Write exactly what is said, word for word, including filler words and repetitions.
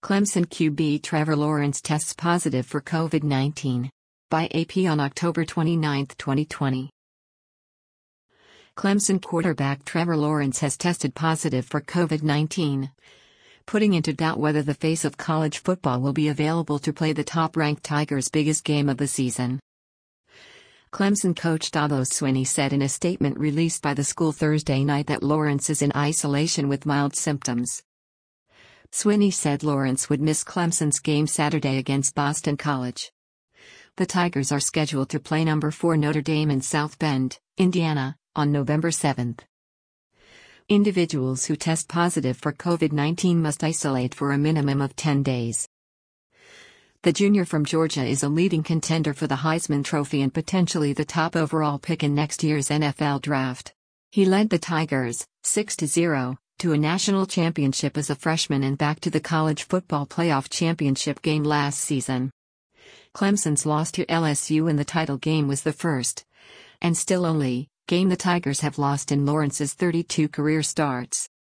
Clemson Q B Trevor Lawrence tests positive for COVID nineteen. By A P on October twenty-ninth, twenty twenty. Clemson quarterback Trevor Lawrence has tested positive for COVID nineteen, putting into doubt whether the face of college football will be available to play the top-ranked Tigers' biggest game of the season. Clemson coach Dabo Swinney said in a statement released by the school Thursday night that Lawrence is in isolation with mild symptoms. Swinney said Lawrence would miss Clemson's game Saturday against Boston College. The Tigers are scheduled to play number four Notre Dame in South Bend, Indiana, on November seventh. Individuals who test positive for COVID nineteen must isolate for a minimum of ten days. The junior from Georgia is a leading contender for the Heisman Trophy and potentially the top overall pick in next year's N F L Draft. He led the Tigers, six to zero, to a national championship as a freshman and back to the college football playoff championship game last season. Clemson's loss to L S U in the title game was the first, and still only, game the Tigers have lost in Lawrence's thirty-two career starts.